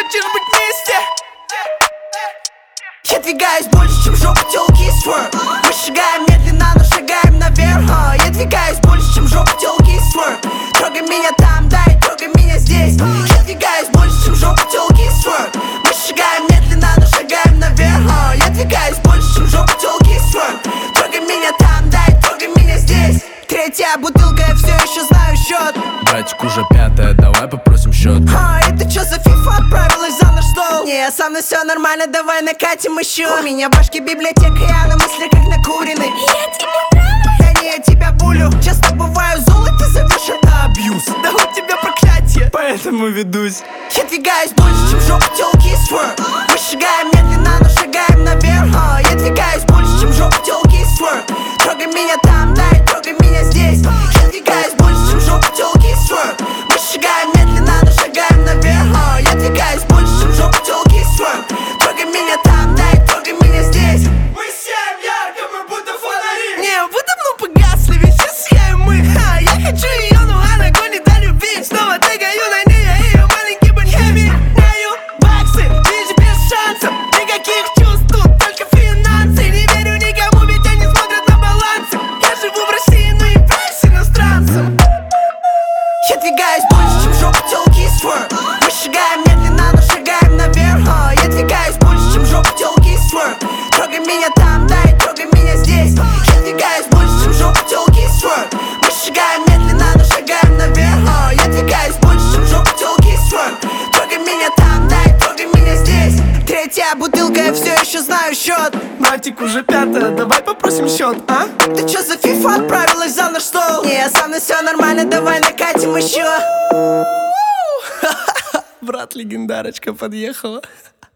хочешь быть вместе? Я двигаюсь больше, чем жопа тёлки и сверк. Мы шагаем медленно, но шагаем наверх. Я двигаюсь больше, чем жопа тёлки и сверк. Трогай меня там, да, и трогай меня здесь. Я двигаюсь больше, чем жопа тёлки и сверк. Мы шагаем медленно, но шагаем наверх. Я двигаюсь больше, чем жопа тёлки и сверк. Трогай меня там, да, и трогай меня здесь. Третья бутылка, я все еще знаю счет. Братик, уже пятая, давай попросим счет. Это чё за фифа отправилась за наш стол? Не, со мной все нормально, давай накатим еще. У меня в башке библиотека, я на мысли как накуренный. Я тебя нравлюсь. Да не, я тебя булю. Часто бываю зол, и ты зовешь это абьюз. Да у тебя проклятие, поэтому ведусь. Я двигаюсь больше, чем жопа тёлки и сверк. Мы шагаем медленно, но шагаем наверх. Я двигаюсь больше, чем жопа тёлки и сверк. Трогай меня там, да, и трогай меня здесь. Я двигаюсь больше, чем жопа тёлки и сверк. Мы шагаем медленно, но шагаем наверх. Я двигаюсь больше, чем жопа тёлки и сверк. Трогай меня там, да, и трогай меня здесь. Мы сияем ярко, мы будто фонари. Не, вы давно погасли, ведь сейчас сияем мы. Я хочу ее, но она гонит до любви. Снова тагаю на ней, я ее маленький бонхеми. Даю баксы, видишь, без шансов. Никаких чувств тут, только финансы. Не верю никому, ведь они смотрят на балансы. Я живу в России, но являюсь иностранцем. Я двигаюсь больше, чем жопа тёлки и сверк. Мы шагаем медленно, но шагаем наверх. Я двигаюсь больше, чем жопа тёлки и сверк. Трогай меня там, да, и трогай меня здесь. Я двигаюсь больше, чем жопа тёлки и сверк. Мы шагаем медленно, но шагаем наверх. Я двигаюсь больше, чем жопа тёлки и сверк. Трогай меня там, да, и трогай меня здесь. Третья бутылка, я все еще знаю счет. Братик, уже пятая, давай попросим счет, а? Ты чё за фифа отправилась за наш стол? Не, со мной все нормально, давай накатим еще. Брат, легендарочка подъехала.